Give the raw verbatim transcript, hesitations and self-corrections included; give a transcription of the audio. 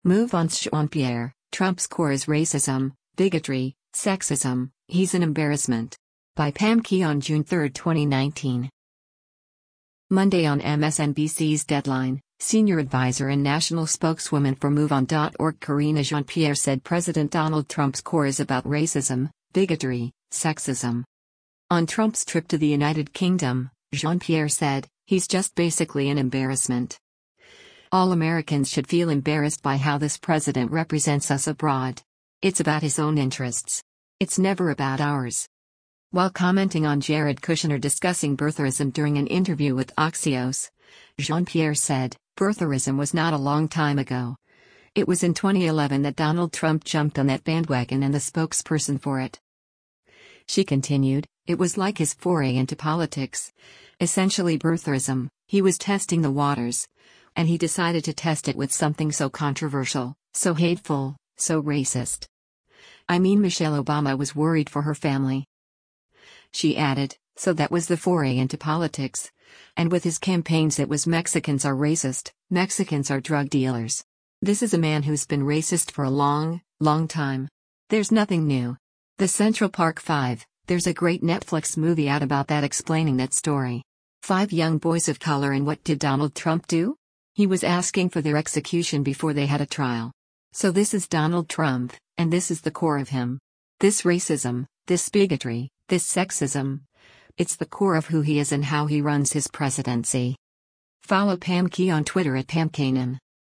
Move on. Jean-Pierre, Trump's core is racism, bigotry, sexism, he's an embarrassment. By Pam Key on June third, twenty nineteen. Monday on M S N B C's Deadline, senior advisor and national spokeswoman for MoveOn dot org Karina Jean-Pierre said President Donald Trump's core is about racism, bigotry, sexism. On Trump's trip to the United Kingdom, Jean-Pierre said, he's just basically an embarrassment. All Americans should feel embarrassed by how this president represents us abroad. It's about his own interests. It's never about ours. While commenting on Jared Kushner discussing birtherism during an interview with Axios, Jean-Pierre said, birtherism was not a long time ago. It was in twenty eleven that Donald Trump jumped on that bandwagon and the spokesperson for it. She continued, it was like his foray into politics. Essentially birtherism, he was testing the waters. And he decided to test it with something so controversial, so hateful, so racist. I mean, Michelle Obama was worried for her family. She added, so that was the foray into politics. And with his campaigns it was Mexicans are racist, Mexicans are drug dealers. This is a man who's been racist for a long, long time. There's nothing new. The Central Park Five, there's a great Netflix movie out about that explaining that story. Five young boys of color, and what did Donald Trump do? He was asking for their execution before they had a trial. So this is Donald Trump, and this is the core of him. This racism, this bigotry, this sexism. It's the core of who he is and how he runs his presidency. Follow Pam Key on Twitter at Pam Kanan.